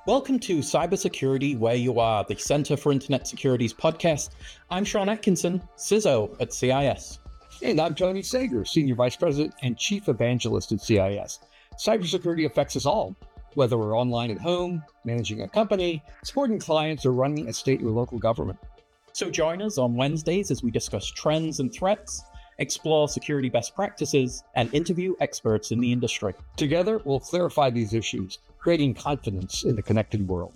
Welcome to Cybersecurity Where You Are, the Center for Internet Security's podcast. I'm Sean Atkinson, CISO at CIS. And I'm Tony Sager, Senior Vice President and Chief Evangelist at CIS. Cybersecurity affects us all, whether we're online at home, managing a company, supporting clients, or running a state or local government. So join us on Wednesdays as we discuss trends and threats, explore security best practices, and interview experts in the industry. Together, we'll clarify these issues, creating confidence in the connected world.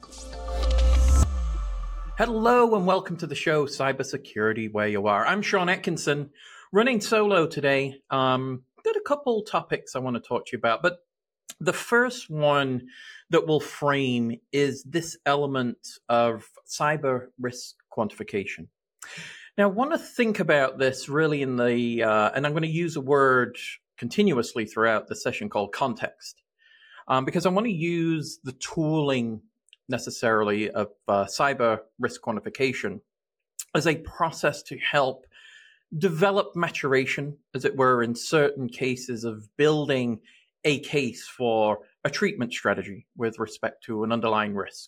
Hello and welcome to the show, Cybersecurity Where You Are. I'm Sean Atkinson, running solo today. Got a couple topics I want to talk to you about, but the first one that we'll frame is this element of cyber risk quantification. Now, I want to think about this really in the, and I'm going to use a word continuously throughout the session called context, because I want to use the tooling necessarily of cyber risk quantification as a process to help develop maturation, as it were, in certain cases of building a case for a treatment strategy with respect to an underlying risk.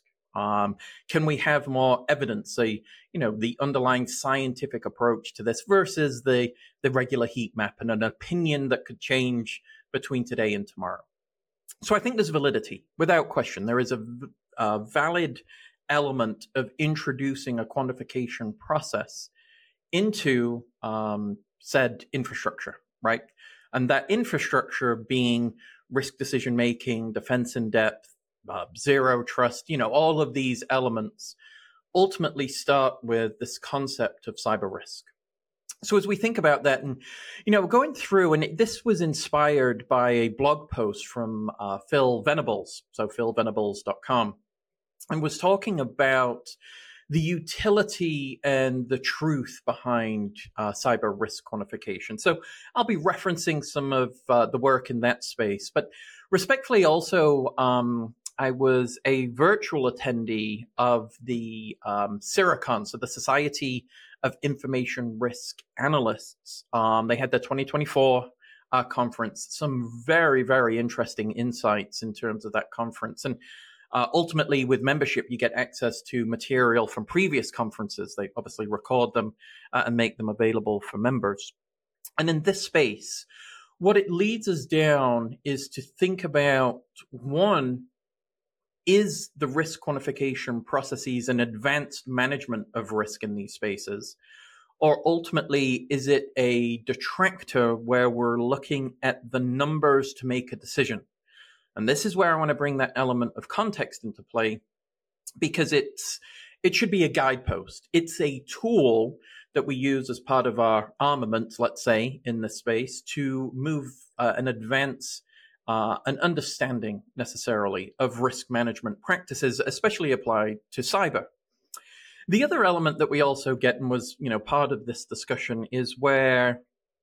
Can we have more evidence, the underlying scientific approach to this versus the regular heat map and an opinion that could change between today and tomorrow? So I think there's validity, without question. There is a valid element of introducing a quantification process into said infrastructure, right? And that infrastructure being risk decision making, defense in depth, zero trust, all of these elements ultimately start with this concept of cyber risk. So as we think about that, and, going through, and this was inspired by a blog post from Phil Venables, so philvenables.com, and was talking about the utility and the truth behind cyber risk quantification. So I'll be referencing some of the work in that space, but respectfully also, I was a virtual attendee of the CIRICON, so the Society of Information Risk Analysts. They had their 2024 conference, some very, very interesting insights in terms of that conference. And ultimately, with membership, you get access to material from previous conferences. They obviously record them and make them available for members. And in this space, what it leads us down is to think about, one, is the risk quantification processes and advanced management of risk in these spaces? Or ultimately, is it a detractor where we're looking at the numbers to make a decision? And this is where I want to bring that element of context into play, because it should be a guidepost. It's a tool that we use as part of our armament, let's say, in this space to move and advance an understanding necessarily of risk management practices, especially applied to cyber. The other element that we also get, and was part of this discussion, is where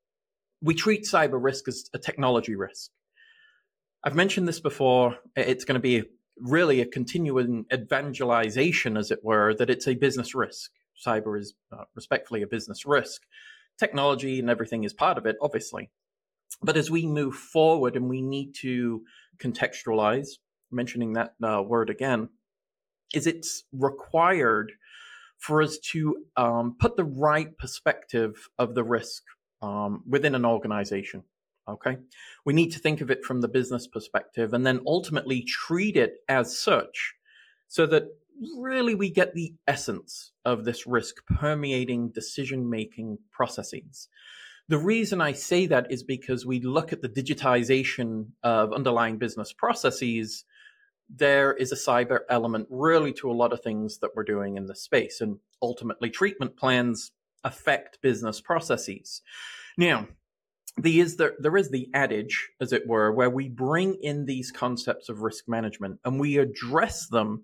we treat cyber risk as a technology risk. I've mentioned this before. It's going to be really a continuing evangelization, as it were, that it's a business risk. Cyber is respectfully a business risk. Technology and everything is part of it, obviously. But as we move forward and we need to contextualize, mentioning that word again, is it's required for us to put the right perspective of the risk within an organization. Okay, we need to think of it from the business perspective and then ultimately treat it as such, so that really we get the essence of this risk permeating decision-making processes. The reason I say that is because we look at the digitization of underlying business processes. There is a cyber element really to a lot of things that we're doing in this space, and ultimately treatment plans affect business processes. Now, there is the adage, as it were, where we bring in these concepts of risk management and we address them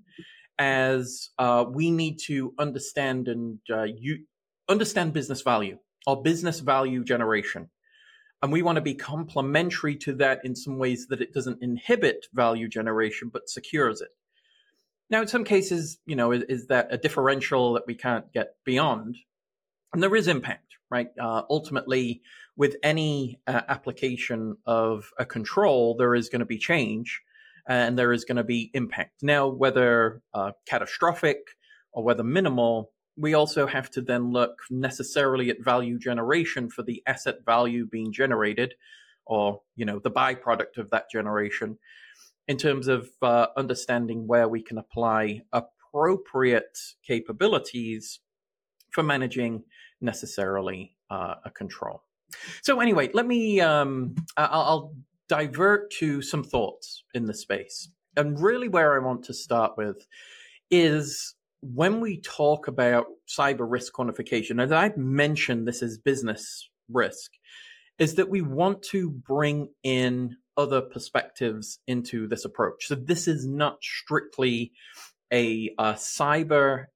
as we need to understand and understand business value or business value generation. And we want to be complementary to that in some ways that it doesn't inhibit value generation, but secures it. Now, in some cases, is that a differential that we can't get beyond? And there is impact, right? Ultimately, with any application of a control, there is going to be change. and there is going to be impact. Now, whether catastrophic or whether minimal, we also have to then look necessarily at value generation for the asset value being generated, or the byproduct of that generation, in terms of understanding where we can apply appropriate capabilities for managing necessarily a control. So anyway, let me, I'll divert to some thoughts in the space. And really where I want to start with is when we talk about cyber risk quantification, and I've mentioned this as business risk, is that we want to bring in other perspectives into this approach. So this is not strictly a cyber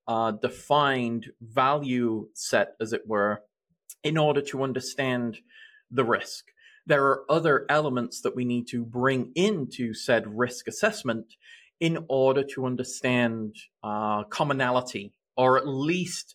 defined value set, as it were, in order to understand the risk. There are other elements that we need to bring into said risk assessment in order to understand commonality, or at least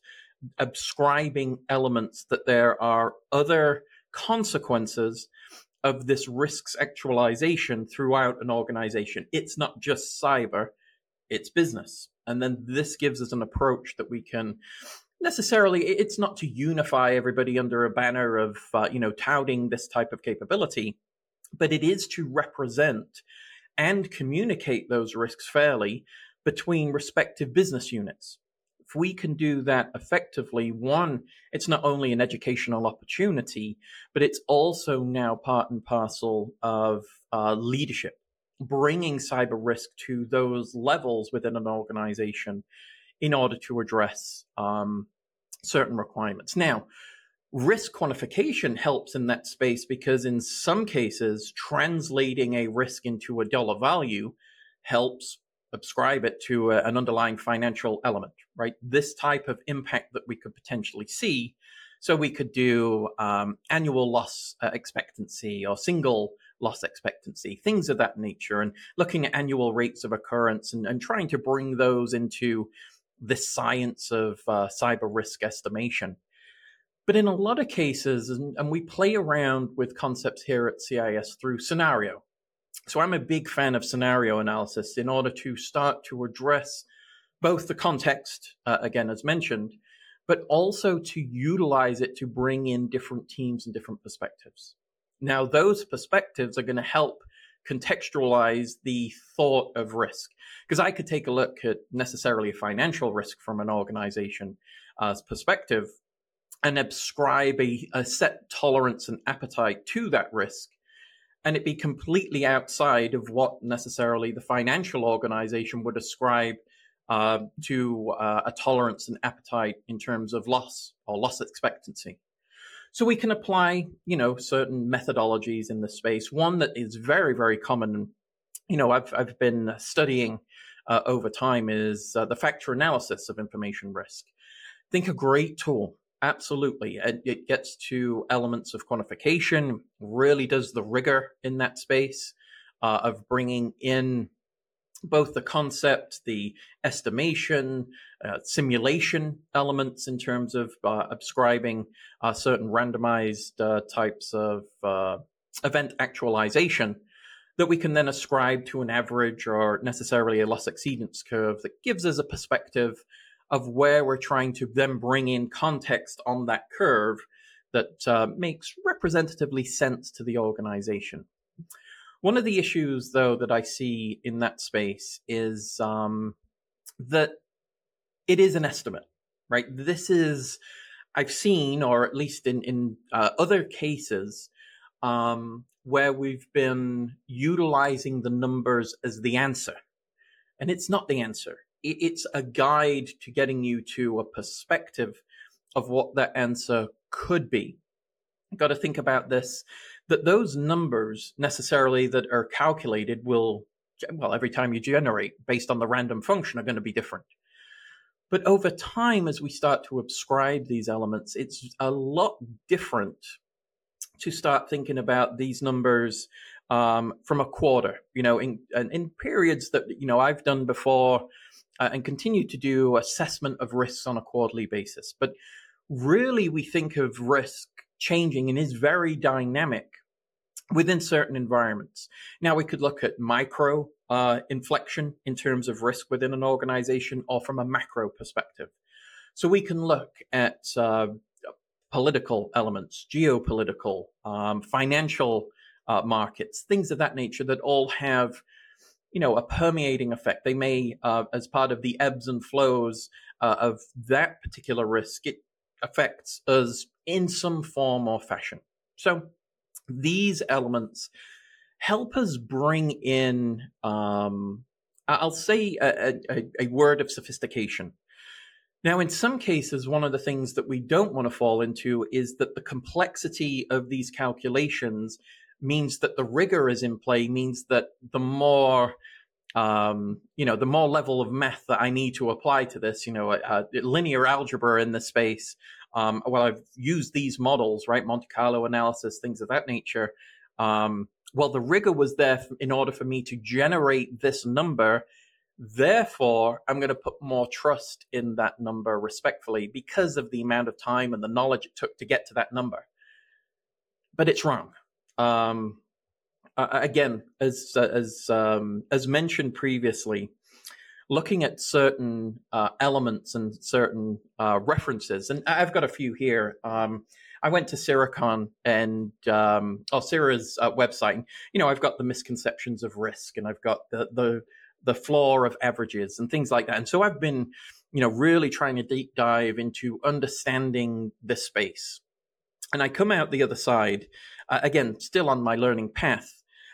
ascribing elements that there are other consequences of this risk's actualization throughout an organization. It's not just cyber, it's business. And then this gives us an approach that we can necessarily, it's not to unify everybody under a banner of, touting this type of capability, but it is to represent and communicate those risks fairly between respective business units. If we can do that effectively, one, it's not only an educational opportunity, but it's also now part and parcel of leadership, bringing cyber risk to those levels within an organization in order to address certain requirements. Now, risk quantification helps in that space because in some cases, translating a risk into a dollar value helps ascribe it to an underlying financial element, right? This type of impact that we could potentially see. So we could do annual loss expectancy or single loss expectancy, things of that nature, and looking at annual rates of occurrence and trying to bring those into this science of cyber risk estimation. But in a lot of cases, and we play around with concepts here at CIS through scenario. So I'm a big fan of scenario analysis in order to start to address both the context, again, as mentioned, but also to utilize it to bring in different teams and different perspectives. Now, those perspectives are going to help contextualize the thought of risk, because I could take a look at necessarily a financial risk from an organization's perspective and ascribe a set tolerance and appetite to that risk, and it be completely outside of what necessarily the financial organization would ascribe to a tolerance and appetite in terms of loss or loss expectancy. So we can apply, certain methodologies in this space. One that is very, very common, I've been studying over time is the factor analysis of information risk. I think a great tool. Absolutely. It gets to elements of quantification, really does the rigor in that space of bringing in both the concept, the estimation, simulation elements in terms of ascribing certain randomized types of event actualization that we can then ascribe to an average or necessarily a loss exceedance curve that gives us a perspective of where we're trying to then bring in context on that curve that makes representatively sense to the organization. One of the issues, though, that I see in that space is that it is an estimate, right? This is, I've seen, or at least in other cases, where we've been utilizing the numbers as the answer. And it's not the answer. It's a guide to getting you to a perspective of what that answer could be. You've got to think about this, that those numbers necessarily that are calculated will, every time you generate based on the random function, are going to be different. But over time, as we start to ascribe these elements, it's a lot different to start thinking about these numbers from a quarter, in periods that, I've done before and continue to do assessment of risks on a quarterly basis. But really, we think of risk changing and is very dynamic within certain environments. Now, we could look at micro inflection in terms of risk within an organization or from a macro perspective. So we can look at political elements, geopolitical, financial markets, things of that nature that all have, a permeating effect. They may, as part of the ebbs and flows of that particular risk, it affects us in some form or fashion. So these elements help us bring in, I'll say, a word of sophistication. Now, in some cases, one of the things that we don't want to fall into is that the complexity of these calculations means that the rigor is in play, means that the more the more level of math that I need to apply to this, linear algebra in this space. I've used these models, right? Monte Carlo analysis, things of that nature. The rigor was there in order for me to generate this number. Therefore, I'm going to put more trust in that number respectfully because of the amount of time and the knowledge it took to get to that number. But it's wrong. Again, as mentioned previously, looking at certain elements and certain references, and I've got a few here. I went to CIRACon and CIRA's website. And, I've got the misconceptions of risk, and I've got the flaw of averages and things like that. And so I've been, really trying to deep dive into understanding this space. And I come out the other side, again, still on my learning path.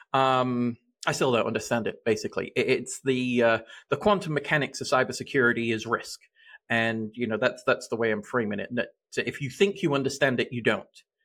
I still don't understand it, basically. It's the quantum mechanics of cybersecurity is risk. And, that's the way I'm framing it. That if you think you understand it, you don't.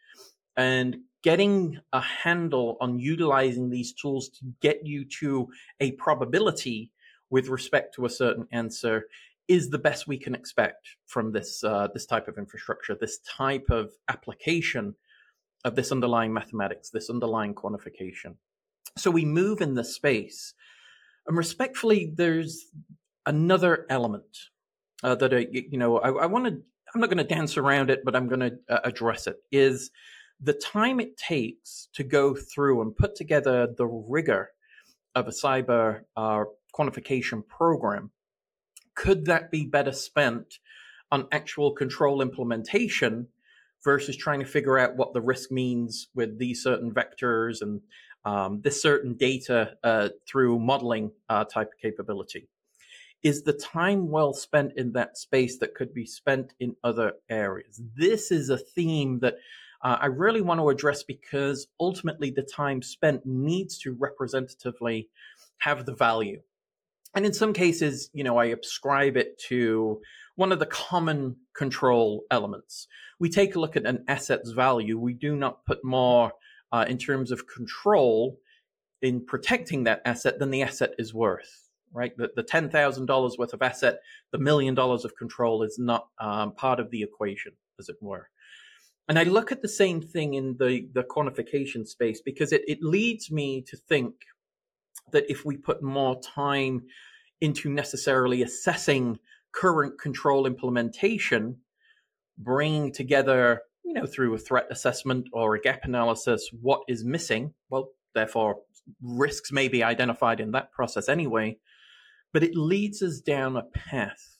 And getting a handle on utilizing these tools to get you to a probability with respect to a certain answer is the best we can expect from this type of infrastructure, this type of application of this underlying mathematics, this underlying quantification. So we move in this space, and respectfully, there's another element that I want to. I'm not going to dance around it, but I'm going to address it. Is the time it takes to go through and put together the rigor of a cyber quantification program? Could that be better spent on actual control implementation versus trying to figure out what the risk means with these certain vectors and this certain data through modeling type of capability? Is the time well spent in that space that could be spent in other areas? This is a theme that I really want to address because ultimately the time spent needs to representatively have the value. And in some cases, I ascribe it to one of the common control elements. We take a look at an asset's value. We do not put more in terms of control in protecting that asset than the asset is worth, right? The $10,000 worth of asset, the $1 million of control is not part of the equation, as it were. And I look at the same thing in the quantification space because it leads me to think that if we put more time into necessarily assessing current control implementation, bringing together, through a threat assessment or a gap analysis, what is missing, well, therefore, risks may be identified in that process anyway, but it leads us down a path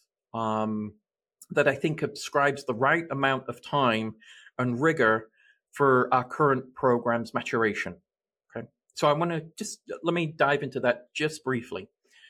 that I think ascribes the right amount of time and rigor for our current program's maturation. Okay, so I want to let me dive into that just briefly.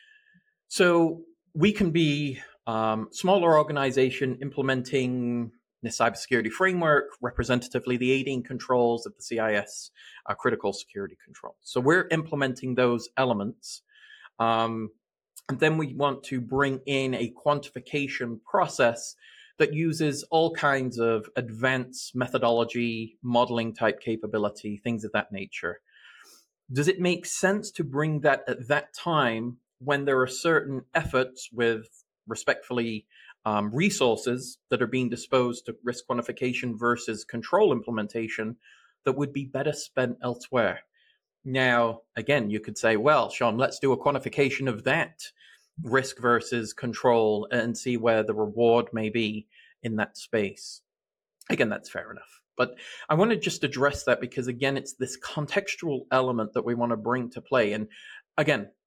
So we can be smaller organization implementing the cybersecurity framework, representatively the 18 controls of the CIS critical security controls. So we're implementing those elements. And then we want to bring in a quantification process that uses all kinds of advanced methodology, modeling type capability, things of that nature. Does it make sense to bring that at that time when there are certain efforts with respectfully resources that are being disposed to risk quantification versus control implementation that would be better spent elsewhere? Now, again, you could say, well, Sean, let's do a quantification of that risk versus control and see where the reward may be in that space. Again, that's fair enough. But I want to just address that because, again, it's this contextual element that we want to bring to play. And again,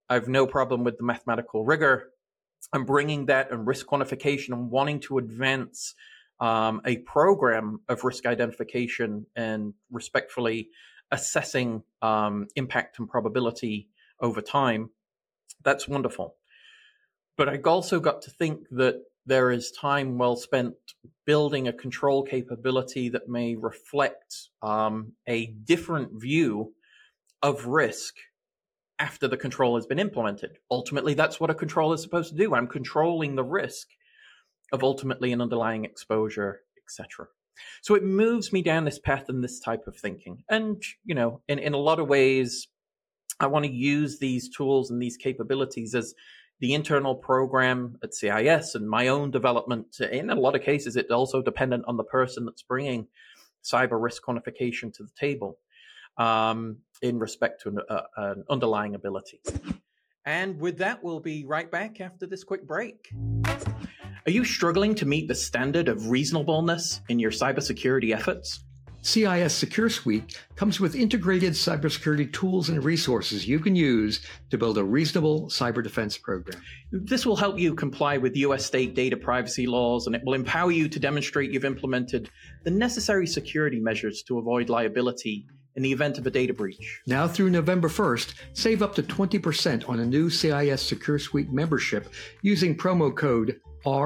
I have no problem with the mathematical rigor and bringing that and risk quantification and wanting to advance a program of risk identification and respectfully assessing impact and probability over time. That's wonderful. But I also got to think that there is time well spent building a control capability that may reflect a different view of risk after the control has been implemented. Ultimately, that's what a control is supposed to do. I'm controlling the risk of ultimately an underlying exposure, etc. So it moves me down this path and this type of thinking. And, in a lot of ways, I want to use these tools and these capabilities as the internal program at CIS and my own development. In a lot of cases, it's also dependent on the person that's bringing cyber risk quantification to the table in respect to an underlying ability. And with that, we'll be right back after this quick break. Are you struggling to meet the standard of reasonableness in your cybersecurity efforts? CIS Secure Suite comes with integrated cybersecurity tools and resources you can use to build a reasonable cyber defense program. This will help you comply with US state data privacy laws, and it will empower you to demonstrate you've implemented the necessary security measures to avoid liability in the event of a data breach. Now through November 1st, save up to 20% on a new CIS Secure Suite membership using promo code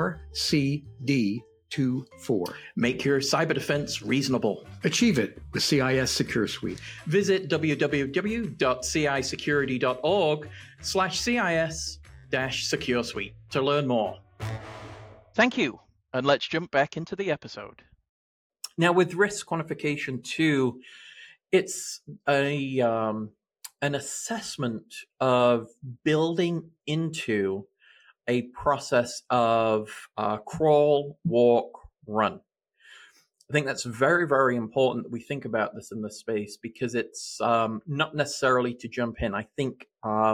RCD24. Make your cyber defense reasonable. Achieve it with CIS Secure Suite. Visit www.cisecurity.org/CIS-Secure Suite to learn more. Thank you, and let's jump back into the episode. Now, with risk quantification too, it's an assessment of building into a process of crawl, walk, run. I think that's very, very important that we think about this in this space, because it's not necessarily to jump in. I think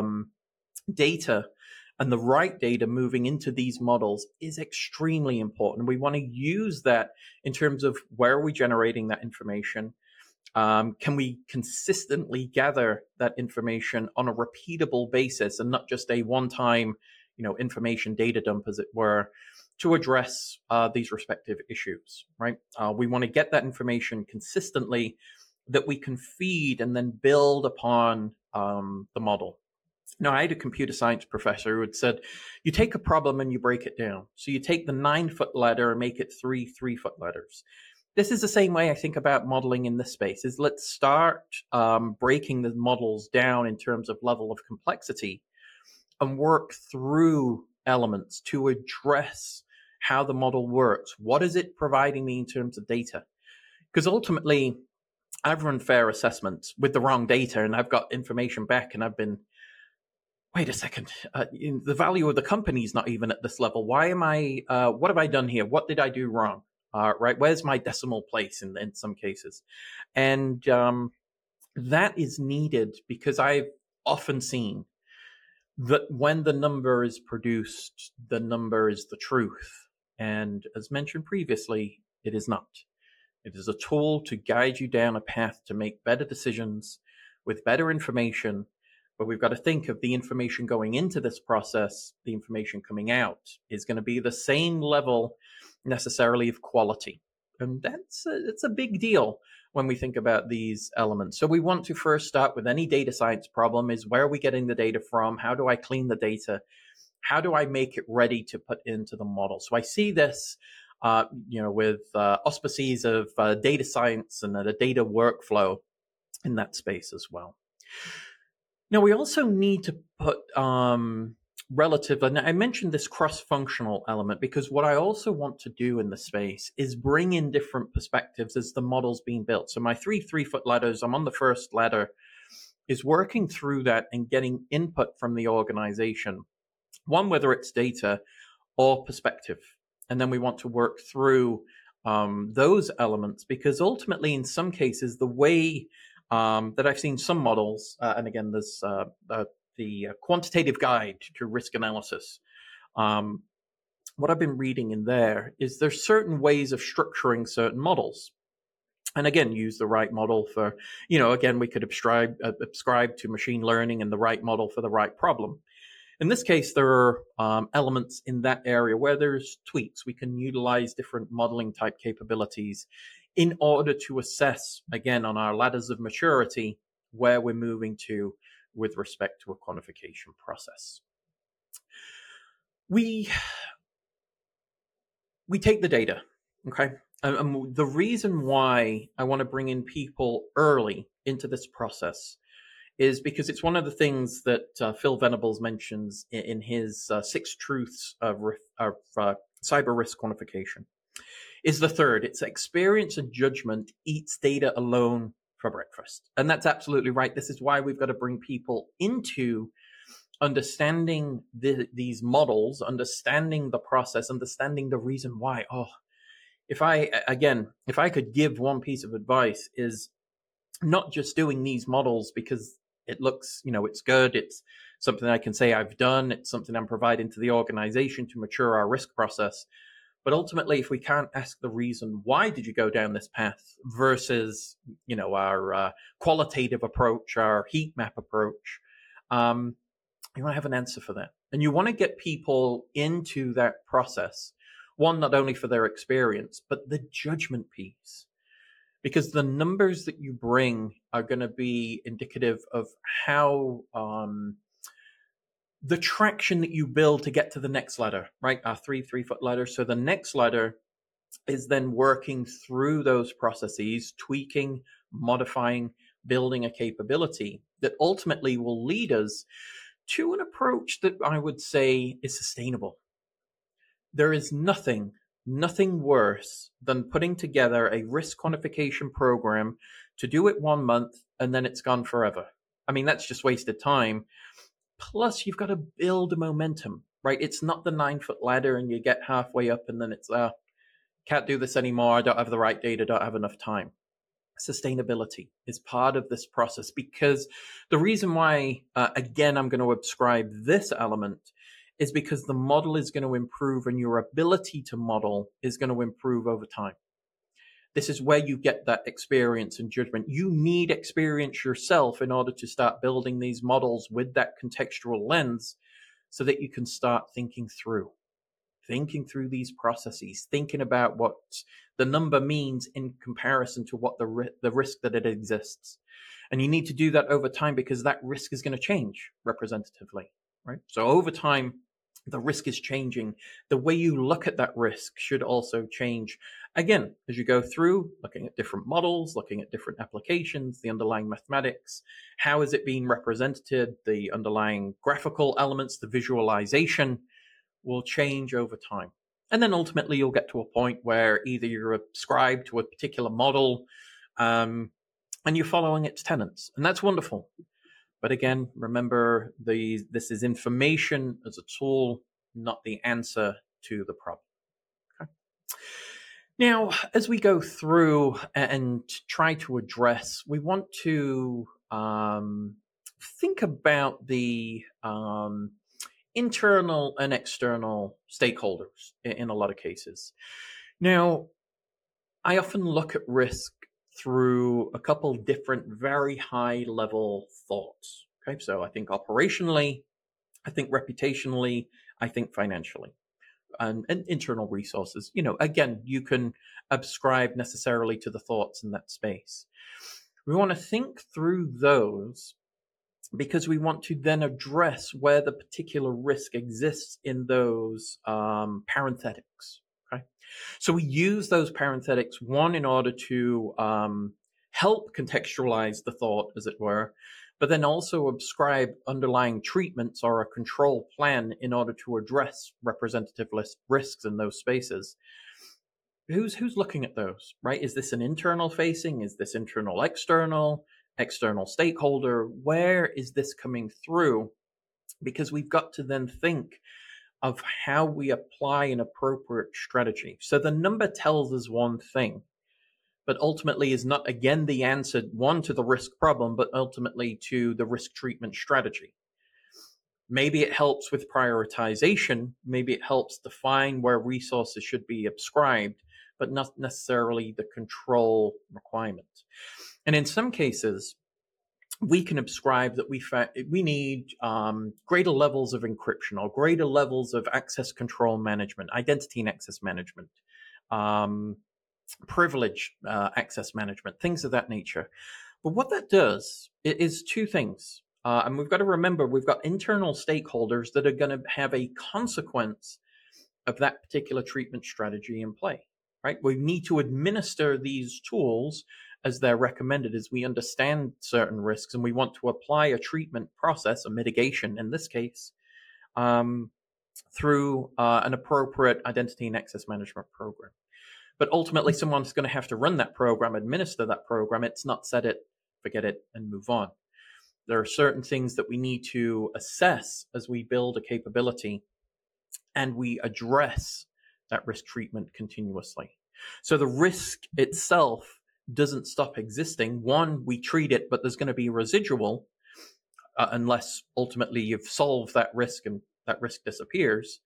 data and the right data moving into these models is extremely important. We want to use that in terms of where are we generating that information? Can we consistently gather that information on a repeatable basis and not just a one-time, information data dump, as it were, to address these respective issues, right? We want to get that information consistently that we can feed and then build upon the model. Now, I had a computer science professor who had said, you take a problem and you break it down. So you take the 9-foot ladder and make it 3 3-foot ladders. This is the same way I think about modeling in this space, is let's start breaking the models down in terms of level of complexity and work through elements to address how the model works. What is it providing me in terms of data? Because ultimately, I've run fair assessments with the wrong data and I've got information back and I've been, wait a second, the value of the company is not even at this level. Why am I, what have I done here? What did I do wrong? Right? Where's my decimal place in some cases? And that is needed because I've often seen that when the number is produced, the number is the truth. And as mentioned previously, it is not. It is a tool to guide you down a path to make better decisions with better information. But we've got to think of the information going into this process, the information coming out is going to be the same level necessarily of quality. And it's a big deal when we think about these elements. So we want to first start with any data science problem is where are we getting the data from? How do I clean the data? How do I make it ready to put into the model? So I see this, with auspices of data science and a data workflow in that space as well. Now, we also need to put relative, and I mentioned this cross-functional element because what I also want to do in the space is bring in different perspectives as the model's being built. So my 3 3-foot ladders, I'm on the first ladder, is working through that and getting input from the organization. One, whether it's data or perspective. And then we want to work through those elements because ultimately, in some cases, the way that I've seen some models, and again, there's the quantitative guide to risk analysis. What I've been reading in there is there's certain ways of structuring certain models. And again, use the right model for, again, we could ascribe to machine learning and the right model for the right problem. In this case, there are elements in that area where there's tweaks. We can utilize different modeling type capabilities in order to assess, again, on our ladders of maturity, where we're moving to with respect to a quantification process. We take the data, okay? And the reason why I want to bring in people early into this process is because it's one of the things that Phil Venables mentions in his 6 truths of cyber risk quantification. Is the third. It's experience and judgment eats data alone for breakfast. And that's absolutely right. This is why we've got to bring people into understanding these models, understanding the process, understanding the reason why. If I could give one piece of advice, is not just doing these models because it looks, it's good. It's something I can say I've done. It's something I'm providing to the organization to mature our risk process. But ultimately, if we can't ask the reason, why did you go down this path versus, our qualitative approach, our heat map approach, you want to have an answer for that. And you want to get people into that process, one, not only for their experience, but the judgment piece. Because the numbers that you bring are going to be indicative of how the traction that you build to get to the next ladder, right? Our 3-foot ladder. So the next ladder is then working through those processes, tweaking, modifying, building a capability that ultimately will lead us to an approach that I would say is sustainable. There is nothing worse than putting together a risk quantification program to do it 1 month and then it's gone forever. I mean, that's just wasted time. Plus, you've got to build momentum, right? It's not the 9-foot ladder and you get halfway up and then it's, can't do this anymore. I don't have the right data, don't have enough time. Sustainability is part of this process, because the reason why, again, I'm going to ascribe this element is because the model is going to improve and your ability to model is going to improve over time. This is where you get that experience and judgment. You need experience yourself in order to start building these models with that contextual lens so that you can start thinking through these processes, thinking about what the number means in comparison to what the risk that it exists. And you need to do that over time because that risk is going to change representatively, right? So over time, the risk is changing. The way you look at that risk should also change. Again, as you go through, looking at different models, looking at different applications, the underlying mathematics, how is it being represented, the underlying graphical elements, the visualization will change over time. And then ultimately you'll get to a point where either you're ascribed to a particular model and you're following its tenets. And that's wonderful. But again, remember, this is information as a tool, not the answer to the problem. Okay. Now, as we go through and try to address, we want to think about the internal and external stakeholders in a lot of cases. Now, I often look at risk through a couple different very high level thoughts. Okay, so I think operationally, I think reputationally, I think financially, and internal resources. Again, you can ascribe necessarily to the thoughts in that space. We want to think through those because we want to then address where the particular risk exists in those parenthetics. Okay, so we use those parenthetics, one, in order to help contextualize the thought, as it were, but then also ascribe underlying treatments or a control plan in order to address representative risks in those spaces. Who's looking at those, right? Is this an internal facing? Is this internal external stakeholder? Where is this coming through? Because we've got to then think of how we apply an appropriate strategy. So the number tells us one thing, but ultimately is not, again, the answer, one, to the risk problem, but ultimately to the risk treatment strategy. Maybe it helps with prioritization. Maybe it helps define where resources should be ascribed, but not necessarily the control requirement. And in some cases, we can ascribe that we need greater levels of encryption or greater levels of access control management, identity and access management, privilege access management, things of that nature. But what that does is two things. And we've got to remember, we've got internal stakeholders that are going to have a consequence of that particular treatment strategy in play, right? We need to administer these tools as they're recommended, as we understand certain risks and we want to apply a treatment process, a mitigation in this case, through an appropriate identity and access management program. But ultimately, someone's going to have to run that program, administer that program. It's not set it, forget it, and move on. There are certain things that we need to assess as we build a capability and we address that risk treatment continuously. So the risk itself doesn't stop existing. One, we treat it, but there's going to be residual unless ultimately you've solved that risk and that risk disappears.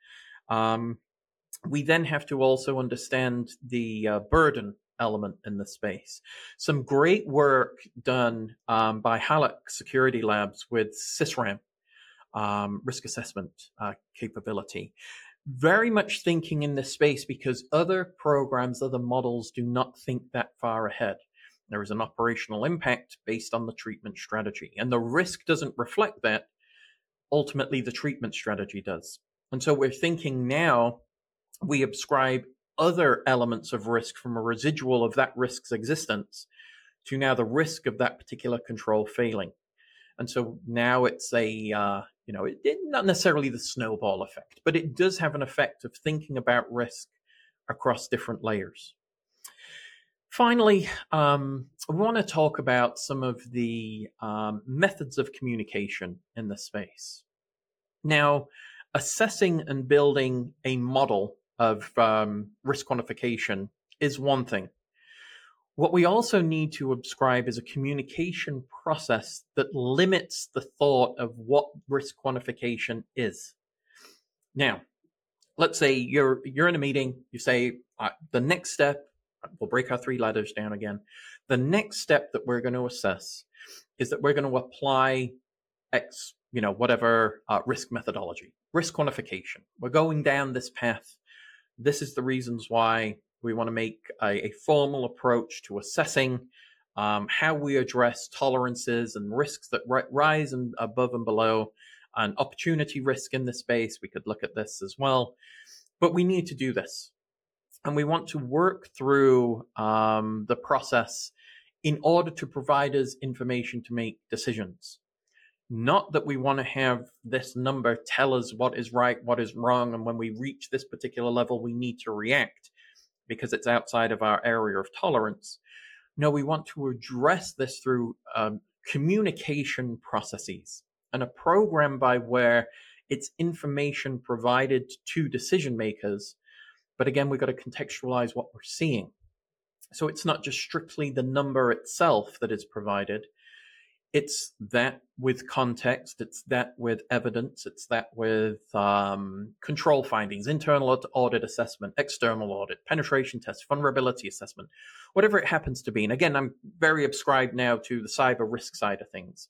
We then have to also understand the burden element in the space. Some great work done by Hallock Security Labs with SysRAM, risk assessment capability. Very much thinking in this space because other programs, other models do not think that far ahead. There is an operational impact based on the treatment strategy, and the risk doesn't reflect that. Ultimately, the treatment strategy does. And so we're thinking now, we ascribe other elements of risk from a residual of that risk's existence to now the risk of that particular control failing. And so now it's not necessarily the snowball effect, but it does have an effect of thinking about risk across different layers. Finally, I want to talk about some of the methods of communication in the space. Now, assessing and building a model of risk quantification is one thing. What we also need to ascribe is a communication process that limits the thought of what risk quantification is. Now, let's say you're in a meeting, you say, the next step, we'll break our 3 letters down again. The next step that we're going to assess is that we're going to apply X, whatever risk methodology, risk quantification. We're going down this path. This is the reasons why we want to make a formal approach to assessing how we address tolerances and risks that rise and above and below, and opportunity risk in this space. We could look at this as well, but we need to do this. And we want to work through the process in order to provide us information to make decisions. Not that we want to have this number tell us what is right, what is wrong, and when we reach this particular level, we need to react because it's outside of our area of tolerance. No, we want to address this through communication processes and a program by where it's information provided to decision makers. But again, we've got to contextualize what we're seeing. So it's not just strictly the number itself that is provided. It's that with context, it's that with evidence, it's that with control findings, internal audit assessment, external audit, penetration test, vulnerability assessment, whatever it happens to be. And again, I'm very ascribed now to the cyber risk side of things.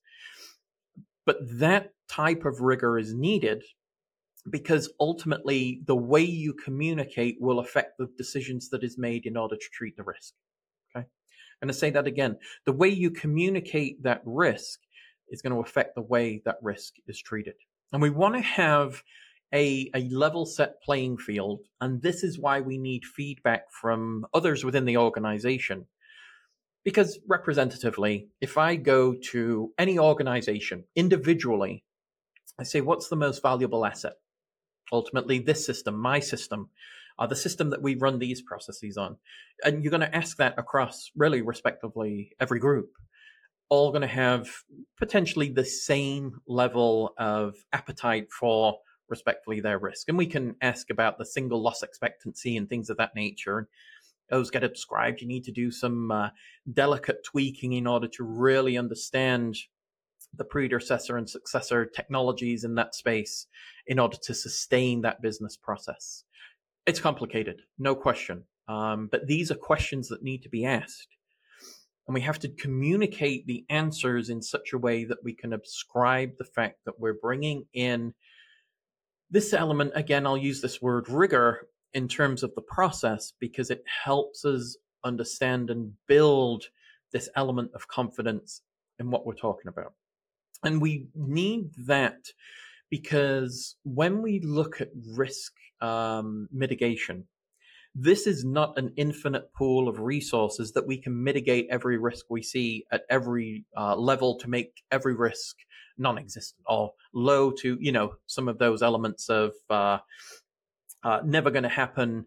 But that type of rigor is needed because ultimately the way you communicate will affect the decisions that is made in order to treat the risk. Okay. I'm going to say that again. The way you communicate that risk is going to affect the way that risk is treated. And we want to have a level set playing field. And this is why we need feedback from others within the organization. Because representatively, if I go to any organization individually, I say, what's the most valuable asset? Ultimately, this system, my system, the system that we run these processes on. And you're going to ask that across really respectively every group, all going to have potentially the same level of appetite for respectively their risk. And we can ask about the single loss expectancy and things of that nature. And those get ascribed. You need to do some delicate tweaking in order to really understand the predecessor and successor technologies in that space in order to sustain that business process. It's complicated, no question. but these are questions that need to be asked. And we have to communicate the answers in such a way that we can ascribe the fact that we're bringing in this element. Again, I'll use this word rigor in terms of the process because it helps us understand and build this element of confidence in what we're talking about. And we need that because when we look at risk mitigation, this is not an infinite pool of resources that we can mitigate every risk we see at every level to make every risk non-existent or low to, some of those elements of never going to happen,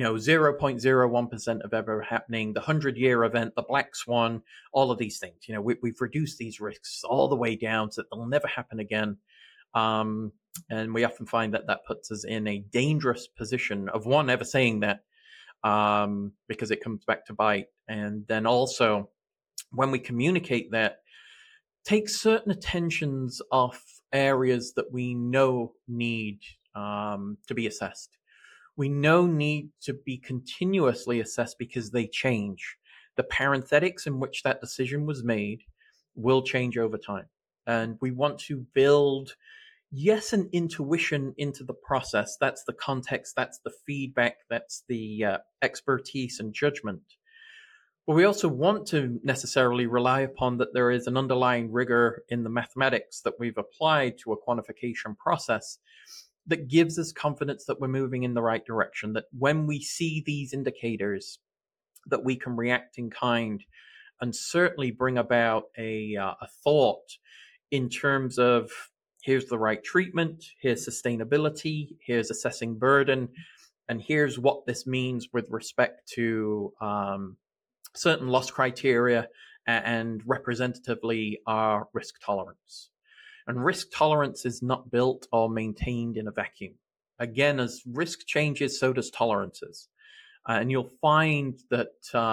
0.01% of ever happening, the 100-year event, the black swan, all of these things. We've reduced these risks all the way down so that they'll never happen again. And we often find that puts us in a dangerous position of one, ever saying that, because it comes back to bite. And then also when we communicate that, take certain attentions off areas that we know need to be assessed. We know need to be continuously assessed because they change. The parenthetics in which that decision was made will change over time. And we want to build, yes, an intuition into the process. That's the context, that's the feedback, that's the expertise and judgment. But we also want to necessarily rely upon that there is an underlying rigor in the mathematics that we've applied to a quantification process that gives us confidence that we're moving in the right direction, that when we see these indicators, that we can react in kind and certainly bring about a thought in terms of here's the right treatment, here's sustainability, here's assessing burden, and here's what this means with respect to certain loss criteria and representatively our risk tolerance. And risk tolerance is not built or maintained in a vacuum. Again, as risk changes, so does tolerances. And you'll find that,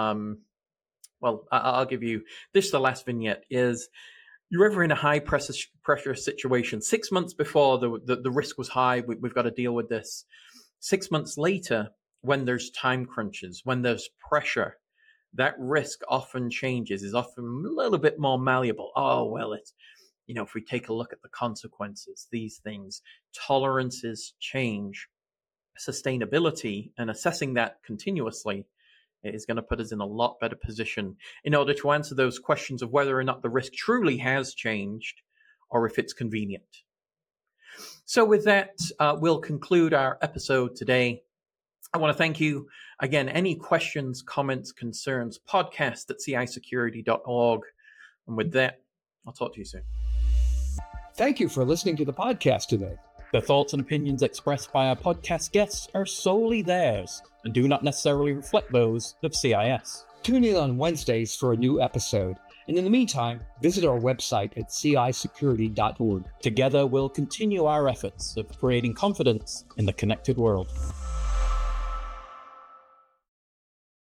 I'll give you this. The last vignette is, you're ever in a high pressure situation, 6 months before the risk was high, we've got to deal with this. 6 months later, when there's time crunches, when there's pressure, that risk often changes, is often a little bit more malleable. Oh, well, it's, if we take a look at the consequences, these things, tolerances change. Sustainability and assessing that continuously is going to put us in a lot better position in order to answer those questions of whether or not the risk truly has changed or if it's convenient. So with that, we'll conclude our episode today. I want to thank you. Again, any questions, comments, concerns, podcast@cisecurity.org. And with that, I'll talk to you soon. Thank you for listening to the podcast today. The thoughts and opinions expressed by our podcast guests are solely theirs and do not necessarily reflect those of CIS. Tune in on Wednesdays for a new episode. And in the meantime, visit our website at cisecurity.org. Together, we'll continue our efforts of creating confidence in the connected world.